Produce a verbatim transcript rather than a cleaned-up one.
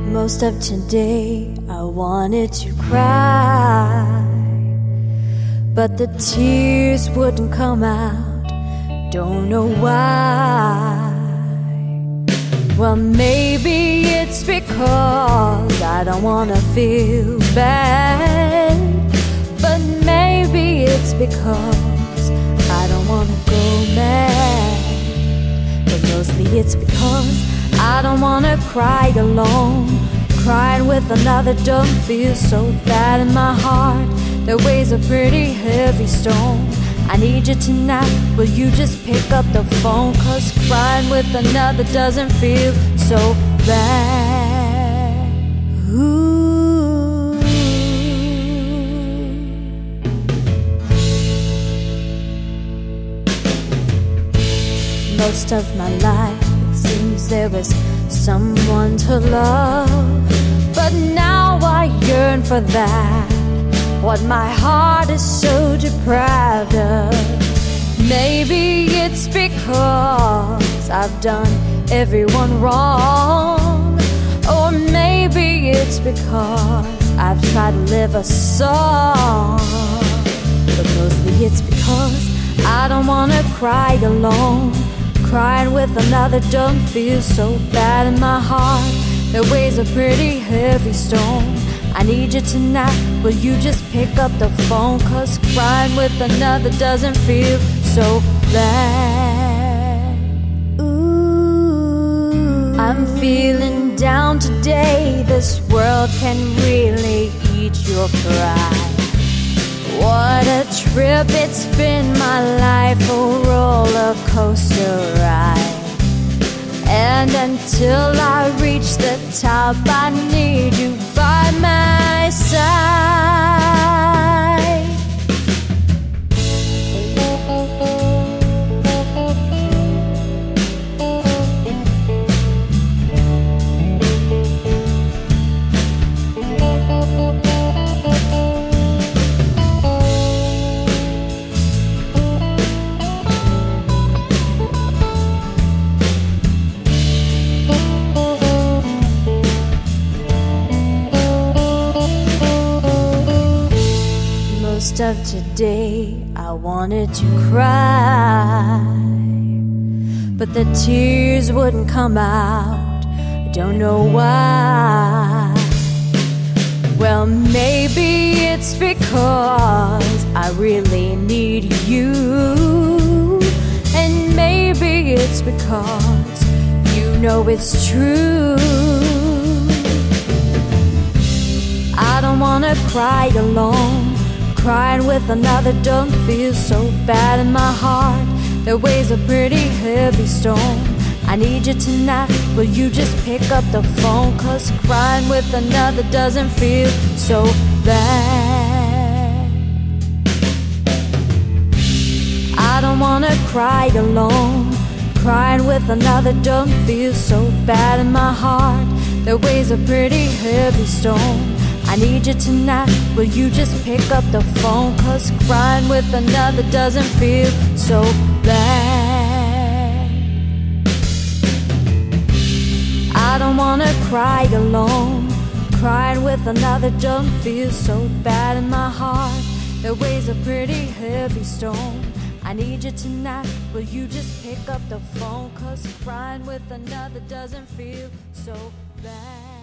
Most of today I wanted to cry, but the tears wouldn't come out, don't know why. Well, maybe it's because I don't wanna feel bad, but maybe it's because I don't wanna go mad. But mostly it's because I don't wanna cry alone. Crying with another don't feel so bad in my heart that weighs a pretty heavy stone. I need you tonight, will you just pick up the phone? Cause crying with another doesn't feel so bad. Ooh. Most of my life it seems there was someone to love, but now I yearn for that, what my heart is so deprived of. Maybe it's because I've done everyone wrong, or maybe it's because I've tried to live a song. But mostly it's because I don't wanna cry alone. Crying with another don't feel so bad in my heart that weighs a pretty heavy stone. I need you tonight, will you just pick up the phone? Cause crying with another doesn't feel so bad. Ooh. I'm feeling down today, this world can really eat your pride. What a trip it's been, my life a roller coaster ride. And until I reach the top, I need you by my side. Most of today I wanted to cry, but the tears wouldn't come out, I don't know why. Well, maybe it's because I really need you, and maybe it's because you know it's true. I don't wanna cry alone. Crying with another don't feel so bad in my heart that weighs a pretty heavy stone. I need you tonight, will you just pick up the phone? Cause crying with another doesn't feel so bad. I don't wanna cry alone. Crying with another don't feel so bad in my heart that weighs a pretty heavy stone. I need you tonight, will you just pick up the phone? Cause crying with another doesn't feel so bad. I don't wanna cry alone. Crying with another don't feel so bad in my heart that weighs a pretty heavy stone. I need you tonight, will you just pick up the phone? Cause crying with another doesn't feel so bad.